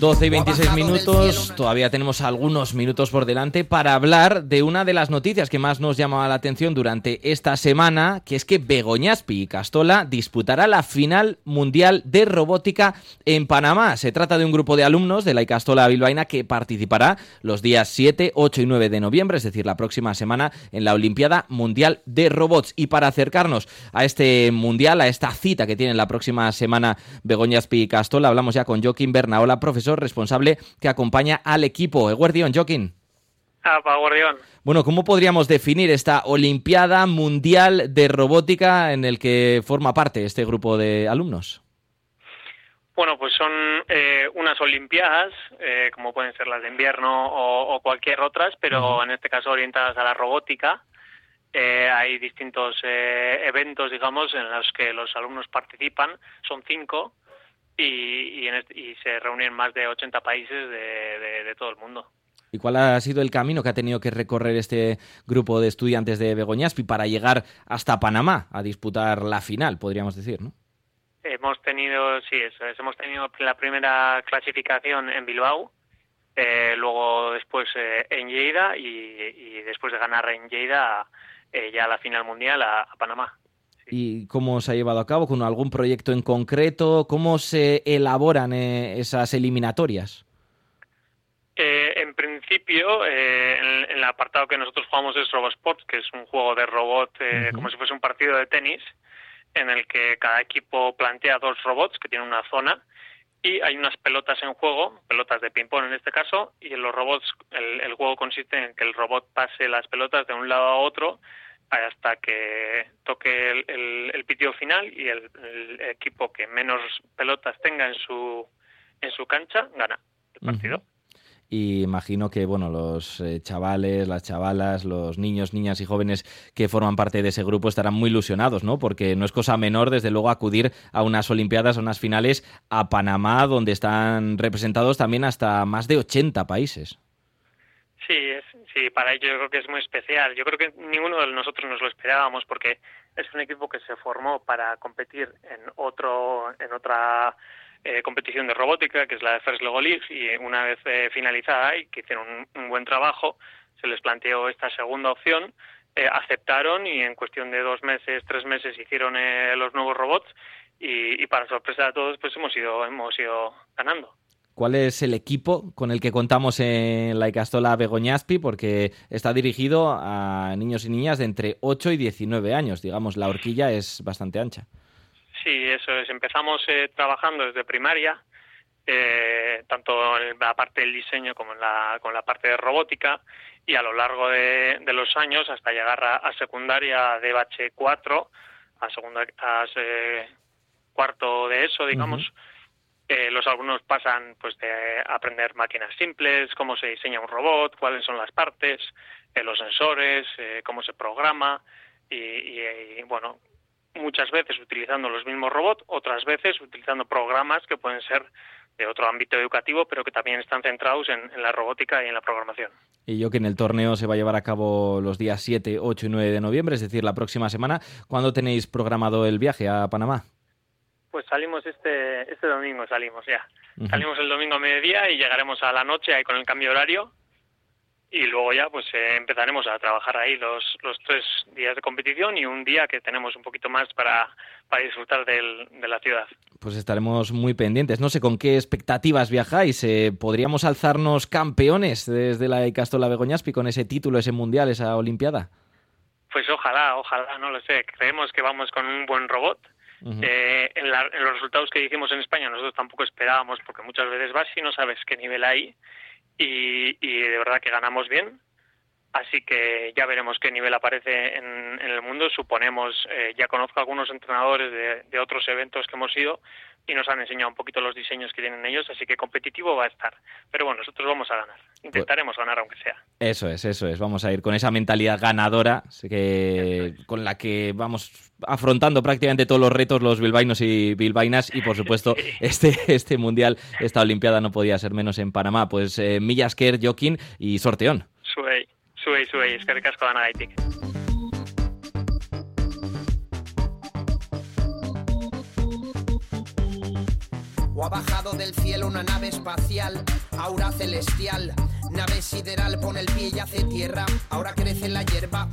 12 y 26 minutos, todavía tenemos algunos minutos por delante para hablar de una de las noticias que más nos llamaba la atención durante esta semana, que es que Begoñaspi Ikastola disputará la final mundial de robótica en Panamá. Se trata de un grupo de alumnos de la Ikastola bilbaína que participará los días 7, 8 y 9 de noviembre, es decir, la próxima semana, en la Olimpiada Mundial de Robots. Y para acercarnos a este mundial, a esta cita que tiene la próxima semana Begoñaspi Ikastola, hablamos ya con Jokin Bernaola, profesor responsable que acompaña al equipo. Eguerdión, Jokin. Eguerdión. Bueno, ¿cómo podríamos definir esta Olimpiada Mundial de Robótica en el que forma parte este grupo de alumnos? Bueno, pues son unas Olimpiadas, como pueden ser las de invierno o cualquier otras, pero en este caso orientadas a la robótica. Hay distintos eventos, digamos, en los que los alumnos participan. Son 5. Y se reúnen más de 80 países de todo el mundo. ¿Y cuál ha sido el camino que ha tenido que recorrer este grupo de estudiantes de Begoñaspi para llegar hasta Panamá a disputar la final, podríamos decir, ¿no? Hemos tenido la primera clasificación en Bilbao, luego después en Lleida y después de ganar en Lleida ya la final mundial a Panamá. ¿Y cómo se ha llevado a cabo? ¿Con algún proyecto en concreto? ¿Cómo se elaboran esas eliminatorias? En principio, en el apartado que nosotros jugamos es RoboSports, que es un juego de robot como si fuese un partido de tenis, en el que cada equipo plantea 2 robots que tienen una zona y hay unas pelotas en juego, pelotas de ping-pong en este caso, y en los robots el juego consiste en que el robot pase las pelotas de un lado a otro hasta que toque el pitido final y el equipo que menos pelotas tenga en su cancha gana el partido. Y imagino que bueno, los chavales, las chavalas, los niños, niñas y jóvenes que forman parte de ese grupo estarán muy ilusionados, ¿no? Porque no es cosa menor, desde luego, acudir a unas Olimpiadas, a unas finales a Panamá, donde están representados también hasta más de 80 países. Sí, para ello yo creo que es muy especial. Yo creo que ninguno de nosotros nos lo esperábamos porque es un equipo que se formó para competir en otra competición de robótica, que es la de First Lego League, y una vez finalizada y que hicieron un buen trabajo, se les planteó esta segunda opción, aceptaron y en cuestión de 2 meses, 3 meses hicieron los nuevos robots y para sorpresa de todos pues hemos ido ganando. ¿Cuál es el equipo con el que contamos en la Ikastola Begoñaspi? Porque está dirigido a niños y niñas de entre 8 y 19 años. Digamos, la horquilla es bastante ancha. Sí, eso es. Empezamos trabajando desde primaria, tanto en la parte del diseño como con la parte de robótica, y a lo largo de los años hasta llegar a secundaria de bache 4, a cuarto de eso, digamos. Los alumnos pasan pues de aprender máquinas simples, cómo se diseña un robot, cuáles son las partes, los sensores, cómo se programa y bueno, muchas veces utilizando los mismos robots, otras veces utilizando programas que pueden ser de otro ámbito educativo, pero que también están centrados en la robótica y en la programación. Y yo que en el torneo se va a llevar a cabo los días 7, 8 y 9 de noviembre, es decir, la próxima semana. ¿Cuándo tenéis programado el viaje a Panamá? Pues salimos este domingo, salimos ya. Salimos el domingo a mediodía y llegaremos a la noche ahí con el cambio de horario y luego ya pues empezaremos a trabajar ahí los 3 días de competición y un día que tenemos un poquito más para disfrutar de la ciudad. Pues estaremos muy pendientes. No sé con qué expectativas viajáis. ¿Podríamos alzarnos campeones desde la Ikastola Begoñaspi con ese título, ese mundial, esa olimpiada? Pues ojalá, no lo sé. Creemos que vamos con un buen robot. En los resultados que hicimos en España nosotros tampoco esperábamos, porque muchas veces vas y no sabes qué nivel hay y de verdad que ganamos bien, así que ya veremos qué nivel aparece en el mundo. Suponemos, ya conozco a algunos entrenadores de otros eventos que hemos ido y nos han enseñado un poquito los diseños que tienen ellos, así que competitivo va a estar, pero bueno, nosotros vamos a ganar, intentaremos ganar aunque sea. Eso es, vamos a ir con esa mentalidad ganadora con la que vamos afrontando prácticamente todos los retos los bilbaínos y bilbaínas y por supuesto este mundial, esta olimpiada no podía ser menos en Panamá. Pues mila esker, Jokin, y sorteón. Zuei, eskerrik asko danagaitik. O ha bajado del cielo una nave espacial, aura celestial, nave sideral, pone el pie y hace tierra. Ahora crece la hierba,